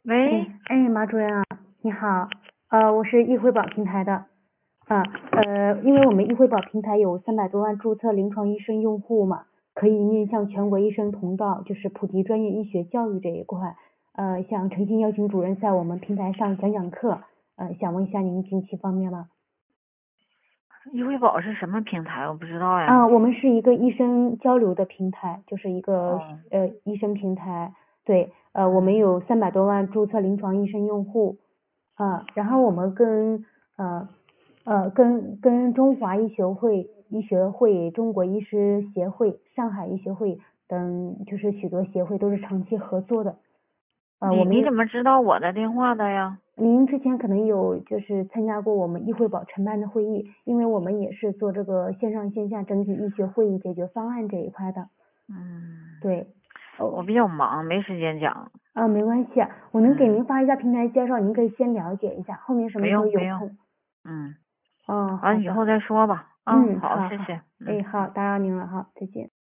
喂， 马主任啊，你好，我是易惠宝平台的，因为我们易惠宝平台有300多万注册临床医生用户嘛，可以面向全国医生同道，就是普及专业医学教育这一块，想诚心邀请主任在我们平台上讲讲课，想问一下您近期方面了。 易惠宝是什么平台？我不知道呀。 我们是一个医生交流的平台，就是一个哦， 医生平台。对，我们嗯， 有300多万注册临床医生用户，然后我们跟中华医学会、中国医师协会、上海医学会等就是许多协会都是长期合作的。我们你怎么知道我的电话的呀？ 您之前可能有就是参加过我们医惠宝承办的会议，因为我们也是做这个线上线下整体医学会议解决方案这一块的。 嗯， 对， 我比较忙，没时间讲。 没关系啊，我能给嗯， 您发一下平台介绍，您可以先了解一下，后面什不么时候用不用。 有空。 嗯， 好的。 完了以后再说吧。啊，好， 好好， 谢谢。嗯。 好，打扰您了哈，再见。